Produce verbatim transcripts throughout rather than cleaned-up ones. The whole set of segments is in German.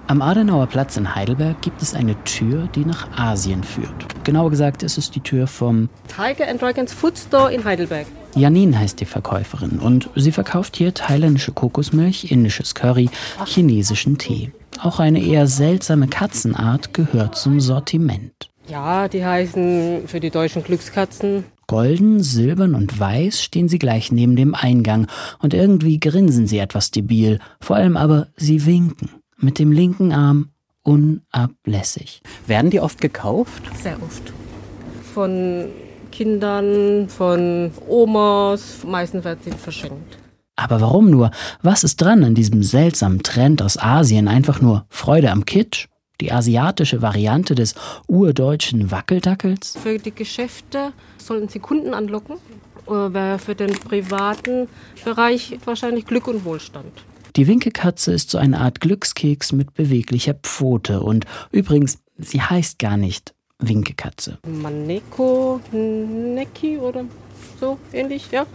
Am Adenauer Platz in Heidelberg gibt es eine Tür, die nach Asien führt. Genauer gesagt ist es die Tür vom Tiger and Dragons Food Store in Heidelberg. Janine heißt die Verkäuferin und sie verkauft hier thailändische Kokosmilch, indisches Curry, chinesischen Tee. Auch eine eher seltsame Katzenart gehört zum Sortiment. Ja, die heißen für die deutschen Glückskatzen. Golden, silbern und weiß stehen sie gleich neben dem Eingang und irgendwie grinsen sie etwas debil. Vor allem aber, sie winken. Mit dem linken Arm unablässig. Werden die oft gekauft? Sehr oft. Von Kindern, von Omas, meistens werden sie verschenkt. Aber warum nur? Was ist dran an diesem seltsamen Trend aus Asien? Einfach nur Freude am Kitsch? Die asiatische Variante des urdeutschen Wackeldackels? Für die Geschäfte sollen sie Kunden anlocken, aber für den privaten Bereich wahrscheinlich Glück und Wohlstand. Die Winkekatze ist so eine Art Glückskeks mit beweglicher Pfote. Und übrigens, sie heißt gar nicht Winkekatze. Maneko, Neki oder so ähnlich, ja.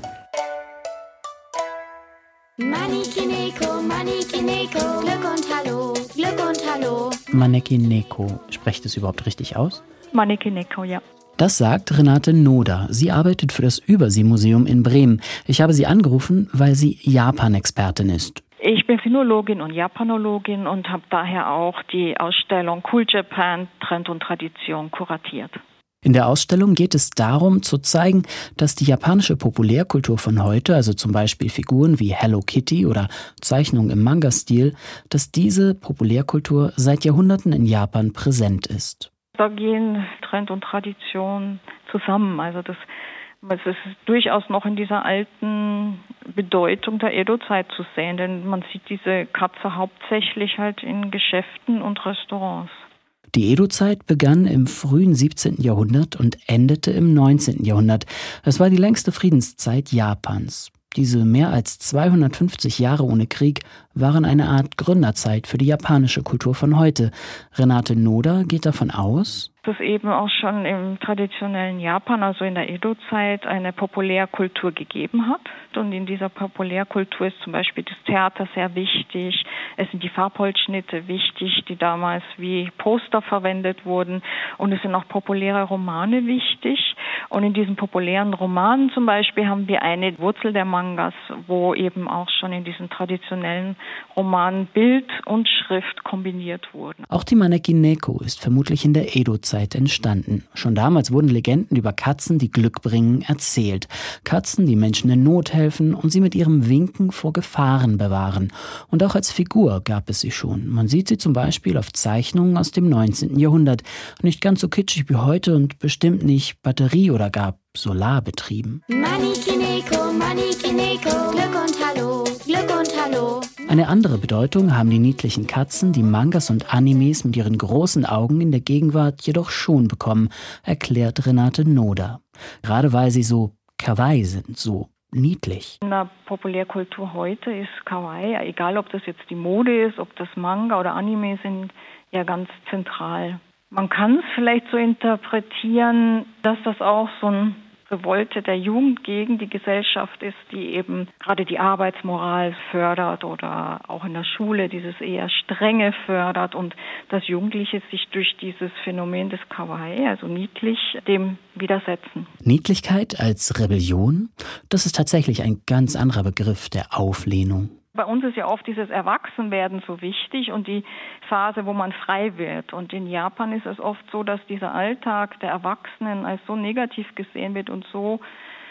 Maneki Neko, Maneki Neko, Glück und Hallo, Glück und Hallo. Maneki Neko, sprecht es überhaupt richtig aus? Maneki Neko, ja. Das sagt Renate Noder. Sie arbeitet für das Überseemuseum in Bremen. Ich habe sie angerufen, weil sie Japan-Expertin ist. Ich bin Sinologin und Japanologin und habe daher auch die Ausstellung Cool Japan, Trend und Tradition kuratiert. In der Ausstellung geht es darum, zu zeigen, dass die japanische Populärkultur von heute, also zum Beispiel Figuren wie Hello Kitty oder Zeichnungen im Manga-Stil, dass diese Populärkultur seit Jahrhunderten in Japan präsent ist. Da gehen Trend und Tradition zusammen. Also das, das ist durchaus noch in dieser alten Bedeutung der Edo-Zeit zu sehen, denn man sieht diese Katze hauptsächlich halt in Geschäften und Restaurants. Die Edo-Zeit begann im frühen siebzehnten Jahrhundert und endete im neunzehnten Jahrhundert. Es war die längste Friedenszeit Japans. Diese mehr als zweihundertfünfzig Jahre ohne Krieg waren eine Art Gründerzeit für die japanische Kultur von heute. Renate Noder geht davon aus, dass eben auch schon im traditionellen Japan, also in der Edo-Zeit, eine Populärkultur gegeben hat. Und in dieser Populärkultur ist zum Beispiel das Theater sehr wichtig. Es sind die Farbholzschnitte wichtig, die damals wie Poster verwendet wurden. Und es sind auch populäre Romane wichtig. Und in diesen populären Romanen zum Beispiel haben wir eine Wurzel der Mangas, wo eben auch schon in diesen traditionellen Romanen Bild und Schrift kombiniert wurden. Auch die Maneki Neko ist vermutlich in der Edo-Zeit entstanden. Schon damals wurden Legenden über Katzen, die Glück bringen, erzählt. Katzen, die Menschen in Not helfen und sie mit ihrem Winken vor Gefahren bewahren. Und auch als Figur gab es sie schon. Man sieht sie zum Beispiel auf Zeichnungen aus dem neunzehnten Jahrhundert. Nicht ganz so kitschig wie heute und bestimmt nicht batterie- oder gar solarbetrieben. Maneki Neko, Maneki Neko, Glück und Hallo, Glück und Hallo. Eine andere Bedeutung haben die niedlichen Katzen, die Mangas und Animes mit ihren großen Augen in der Gegenwart jedoch schon bekommen, erklärt Renate Noder. Gerade weil sie so kawaii sind, so niedlich. In der Populärkultur heute ist Kawaii, egal ob das jetzt die Mode ist, ob das Manga oder Anime sind, ja ganz zentral. Man kann es vielleicht so interpretieren, dass das auch so ein Revolte der Jugend gegen die Gesellschaft ist, die eben gerade die Arbeitsmoral fördert oder auch in der Schule dieses eher Strenge fördert und dass Jugendliche sich durch dieses Phänomen des Kawaii, also niedlich, dem widersetzen. Niedlichkeit als Rebellion? Das ist tatsächlich ein ganz anderer Begriff der Auflehnung. Bei uns ist ja oft dieses Erwachsenwerden so wichtig und die Phase, wo man frei wird. Und in Japan ist es oft so, dass dieser Alltag der Erwachsenen als so negativ gesehen wird und so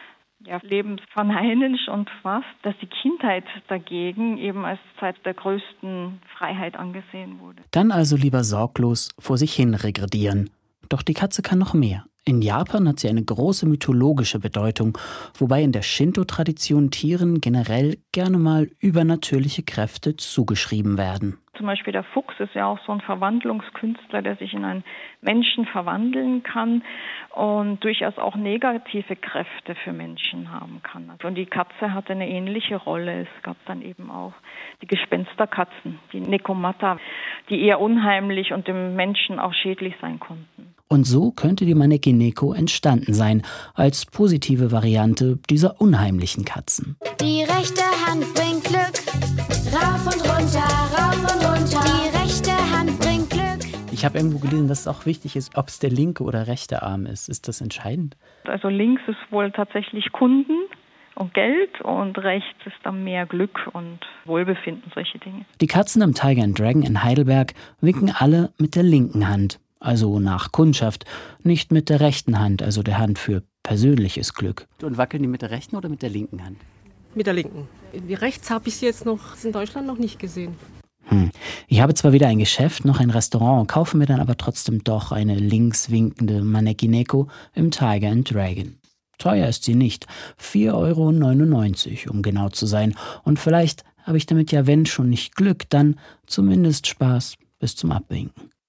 ja, lebensverneinend und fast, dass die Kindheit dagegen eben als Zeit der größten Freiheit angesehen wurde. Dann also lieber sorglos vor sich hin regredieren. Doch die Katze kann noch mehr. In Japan hat sie eine große mythologische Bedeutung, wobei in der Shinto-Tradition Tieren generell gerne mal übernatürliche Kräfte zugeschrieben werden. Zum Beispiel der Fuchs ist ja auch so ein Verwandlungskünstler, der sich in einen Menschen verwandeln kann und durchaus auch negative Kräfte für Menschen haben kann. Und die Katze hatte eine ähnliche Rolle. Es gab dann eben auch die Gespensterkatzen, die Nekomata, die eher unheimlich und dem Menschen auch schädlich sein konnten. Und so könnte die Maneki Neko entstanden sein, als positive Variante dieser unheimlichen Katzen. Die rechte Hand bringt Glück, rauf und runter, rauf und runter. Die rechte Ich habe irgendwo gelesen, dass es auch wichtig ist, ob es der linke oder rechte Arm ist. Ist das entscheidend? Also links ist wohl tatsächlich Kunden und Geld und rechts ist dann mehr Glück und Wohlbefinden, solche Dinge. Die Katzen am Tiger and Dragon in Heidelberg winken alle mit der linken Hand, also nach Kundschaft, nicht mit der rechten Hand, also der Hand für persönliches Glück. Und wackeln die mit der rechten oder mit der linken Hand? Mit der linken. Die rechts habe ich sie jetzt noch in Deutschland noch nicht gesehen. Hm. Ich habe zwar weder ein Geschäft noch ein Restaurant, kaufe mir dann aber trotzdem doch eine links winkende Maneki-Neko im Tiger and Dragon. Teuer ist sie nicht, vier Euro neunundneunzig, um genau zu sein. Und vielleicht habe ich damit ja, wenn schon nicht Glück, dann zumindest Spaß bis zum Abwinken.